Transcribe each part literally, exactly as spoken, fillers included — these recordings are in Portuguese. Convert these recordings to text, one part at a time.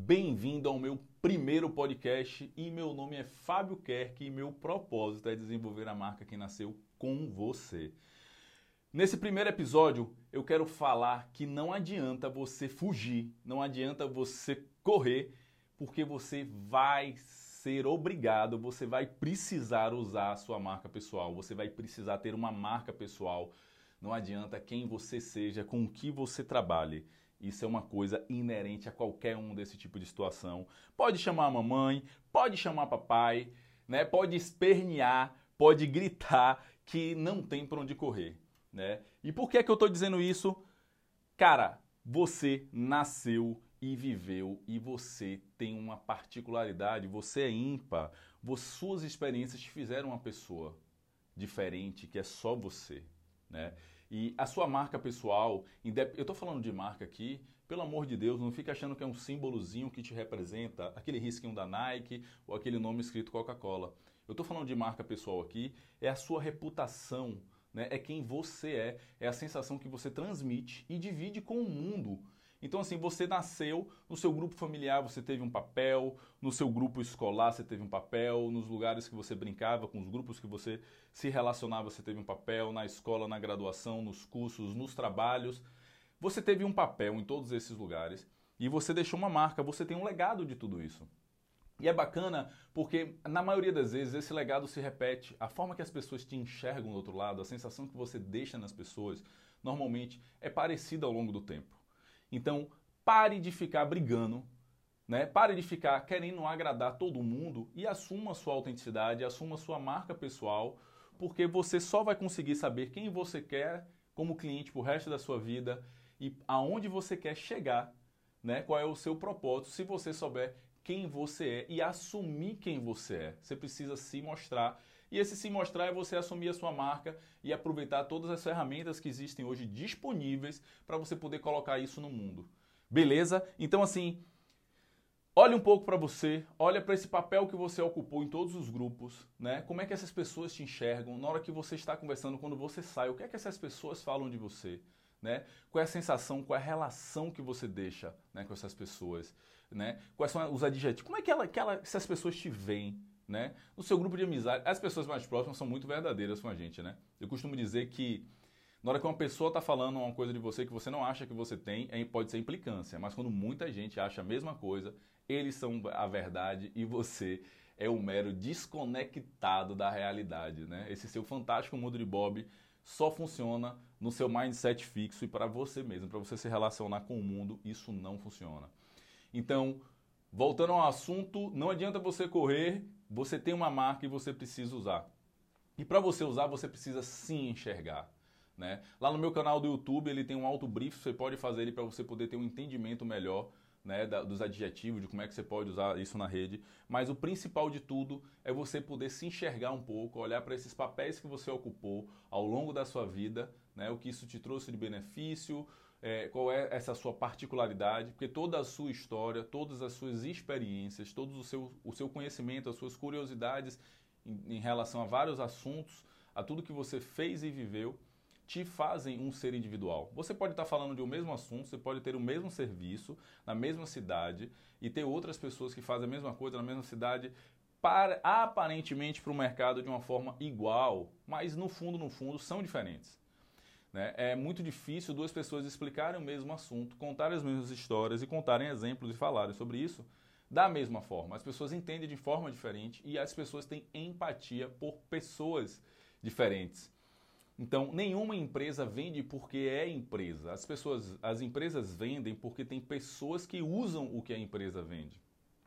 bem-vindo ao meu primeiro podcast e meu nome é Fábio Kerk e meu propósito é desenvolver a marca que nasceu com você. Nesse primeiro episódio eu quero falar que não adianta você fugir, não adianta você correr, porque você vai ser obrigado, você vai precisar usar a sua marca pessoal, você vai precisar ter uma marca pessoal. Não adianta quem você seja, com o que você trabalhe. Isso é uma coisa inerente a qualquer um desse tipo de situação. Pode chamar a mamãe, pode chamar papai, né? Pode espernear, pode gritar que não tem para onde correr, né? E por que é que eu estou dizendo isso? Cara, você nasceu e viveu e você tem uma particularidade, você é ímpar. Suas experiências te fizeram uma pessoa diferente, que é só você, né? E a sua marca pessoal, eu estou falando de marca aqui, pelo amor de Deus, não fica achando que é um símbolozinho que te representa, aquele risquinho da Nike ou aquele nome escrito Coca-Cola. Eu estou falando de marca pessoal aqui, é a sua reputação, né? É quem você é, é a sensação que você transmite e divide com o mundo. Então assim, você nasceu, no seu grupo familiar você teve um papel, no seu grupo escolar você teve um papel, nos lugares que você brincava, com os grupos que você se relacionava você teve um papel, na escola, na graduação, nos cursos, nos trabalhos. Você teve um papel em todos esses lugares e você deixou uma marca, você tem um legado de tudo isso. E é bacana porque, na maioria das vezes, esse legado se repete. A forma que as pessoas te enxergam do outro lado, a sensação que você deixa nas pessoas, normalmente é parecida ao longo do tempo. Então, pare de ficar brigando, né? Pare de ficar querendo agradar todo mundo e assuma a sua autenticidade, assuma a sua marca pessoal, porque você só vai conseguir saber quem você quer como cliente pro resto da sua vida e aonde você quer chegar, né? Qual é o seu propósito, se você souber quem você é e assumir quem você é. Você precisa se mostrar. E esse se mostrar é você assumir a sua marca e aproveitar todas as ferramentas que existem hoje disponíveis para você poder colocar isso no mundo. Beleza? Então assim, olhe um pouco para você, olha para esse papel que você ocupou em todos os grupos, né? Como é que essas pessoas te enxergam na hora que você está conversando, quando você sai, o que é que essas pessoas falam de você, né? Qual é a sensação, qual é a relação que você deixa, né, com essas pessoas, né? Quais são os adjetivos, como é que, ela, que ela, essas pessoas te veem, né? No seu grupo de amizade, as pessoas mais próximas são muito verdadeiras com a gente, né? Eu costumo dizer que na hora que uma pessoa está falando uma coisa de você que você não acha que você tem, pode ser implicância, mas quando muita gente acha a mesma coisa, eles são a verdade e você é o mero desconectado da realidade, né? Esse seu fantástico mundo de Bob só funciona no seu mindset fixo e para você mesmo, para você se relacionar com o mundo, isso não funciona. Então, voltando ao assunto, não adianta você correr, você tem uma marca e você precisa usar. E para você usar, você precisa sim enxergar, né? Lá no meu canal do YouTube, ele tem um auto-brief, você pode fazer ele para você poder ter um entendimento melhor, né, da, dos adjetivos, de como é que você pode usar isso na rede. Mas o principal de tudo é você poder se enxergar um pouco, olhar para esses papéis que você ocupou ao longo da sua vida, né, o que isso te trouxe de benefício, é, qual é essa sua particularidade, porque toda a sua história, todas as suas experiências, todo o seu, o seu conhecimento, as suas curiosidades em, em relação a vários assuntos, a tudo que você fez e viveu, te fazem um ser individual. Você pode estar falando de um mesmo assunto, você pode ter o mesmo serviço na mesma cidade e ter outras pessoas que fazem a mesma coisa na mesma cidade, para, aparentemente para o mercado de uma forma igual, mas no fundo, no fundo, são diferentes. Né? É muito difícil duas pessoas explicarem o mesmo assunto, contarem as mesmas histórias e contarem exemplos e falarem sobre isso da mesma forma. As pessoas entendem de forma diferente e as pessoas têm empatia por pessoas diferentes. Então, nenhuma empresa vende porque é empresa. As pessoas, as empresas vendem porque tem pessoas que usam o que a empresa vende.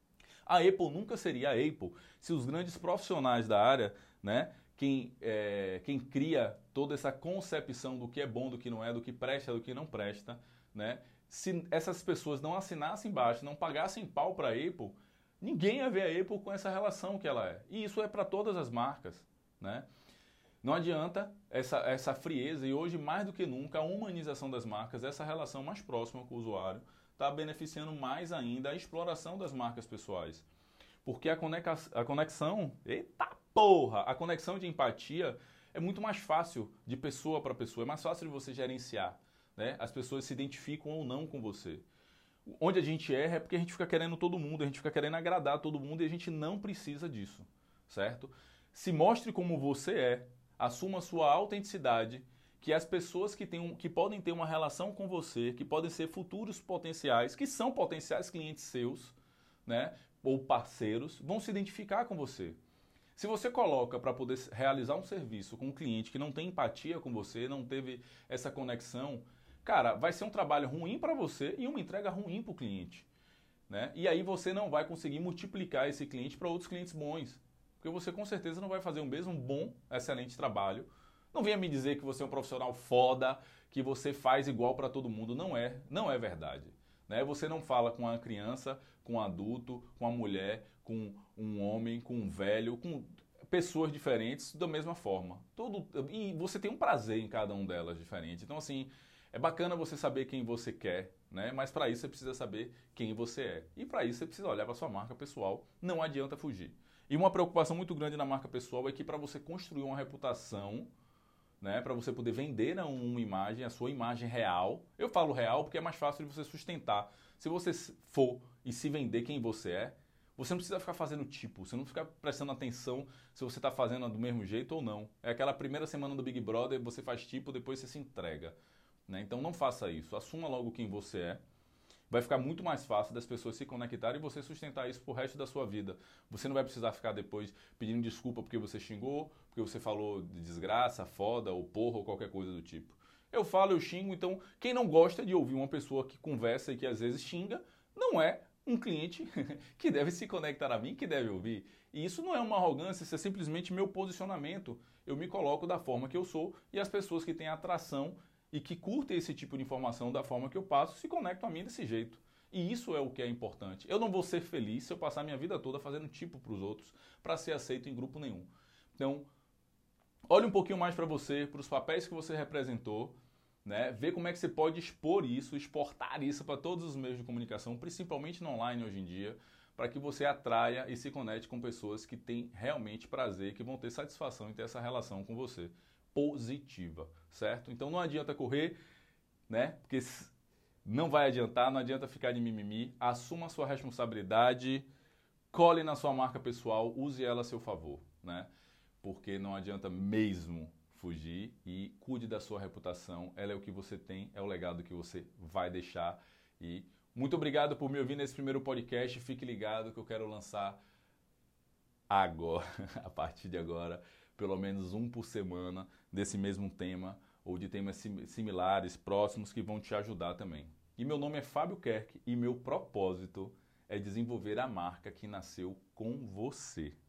A Apple nunca seria a Apple se os grandes profissionais da área, né, quem, é, quem cria toda essa concepção do que é bom, do que não é, do que presta, do que não presta, né, se essas pessoas não assinassem embaixo, não pagassem pau para a Apple, ninguém ia ver a Apple com essa relação que ela é. E isso é para todas as marcas, né? Não adianta essa, essa frieza e hoje, mais do que nunca, a humanização das marcas, essa relação mais próxima com o usuário, está beneficiando mais ainda a exploração das marcas pessoais. Porque a conexão, a conexão, eita porra, a conexão de empatia é muito mais fácil de pessoa para pessoa, é mais fácil de você gerenciar, né? As pessoas se identificam ou não com você. Onde a gente erra é porque a gente fica querendo todo mundo, a gente fica querendo agradar todo mundo e a gente não precisa disso, certo? Se mostre como você é, assuma sua autenticidade, que as pessoas que, têm um, que podem ter uma relação com você, que podem ser futuros potenciais, que são potenciais clientes seus, né, ou parceiros, vão se identificar com você. Se você coloca para poder realizar um serviço com um cliente que não tem empatia com você, não teve essa conexão, cara, vai ser um trabalho ruim para você e uma entrega ruim para o cliente, né? E aí você não vai conseguir multiplicar esse cliente para outros clientes bons, porque você com certeza não vai fazer o mesmo bom, excelente trabalho. Não venha me dizer que você é um profissional foda, que você faz igual para todo mundo. Não é, não é verdade. Né? Você não fala com a criança, com um adulto, com a mulher, com um homem, com um velho, com pessoas diferentes da mesma forma. Todo, e você tem um prazer em cada uma delas diferente. Então, assim, é bacana você saber quem você quer, né? Mas para isso você precisa saber quem você é. E para isso você precisa olhar para sua marca pessoal. Não adianta fugir. E uma preocupação muito grande na marca pessoal é que para você construir uma reputação, né, para você poder vender uma imagem, a sua imagem real. Eu falo real porque é mais fácil de você sustentar. Se você for e se vender quem você é, você não precisa ficar fazendo tipo, você não fica prestando atenção se você está fazendo do mesmo jeito ou não. É aquela primeira semana do Big Brother, você faz tipo, depois você se entrega. Né? Então não faça isso, assuma logo quem você é. Vai ficar muito mais fácil das pessoas se conectarem e você sustentar isso pro resto da sua vida. Você não vai precisar ficar depois pedindo desculpa porque você xingou, porque você falou de desgraça, foda, ou porra, ou qualquer coisa do tipo. Eu falo, eu xingo, então quem não gosta de ouvir uma pessoa que conversa e que às vezes xinga, não é um cliente que deve se conectar a mim, que deve ouvir. E isso não é uma arrogância, isso é simplesmente meu posicionamento. Eu me coloco da forma que eu sou e as pessoas que têm atração e que curtem esse tipo de informação da forma que eu passo, se conectam a mim desse jeito. E isso é o que é importante. Eu não vou ser feliz se eu passar minha vida toda fazendo tipo para os outros, para ser aceito em grupo nenhum. Então, olhe um pouquinho mais para você, para os papéis que você representou, né? Vê como é que você pode expor isso, exportar isso para todos os meios de comunicação, principalmente no online hoje em dia, para que você atraia e se conecte com pessoas que têm realmente prazer, que vão ter satisfação em ter essa relação com você positiva, certo? Então não adianta correr, né? Porque não vai adiantar, não adianta ficar de mimimi, assuma a sua responsabilidade, cole na sua marca pessoal, use ela a seu favor, né? Porque não adianta mesmo fugir e cuide da sua reputação, ela é o que você tem, é o legado que você vai deixar. E muito obrigado por me ouvir nesse primeiro podcast, fique ligado que eu quero lançar agora, a partir de agora, pelo menos um por semana desse mesmo tema ou de temas similares, próximos, que vão te ajudar também. E meu nome é Fábio Kerk e meu propósito é desenvolver a marca que nasceu com você.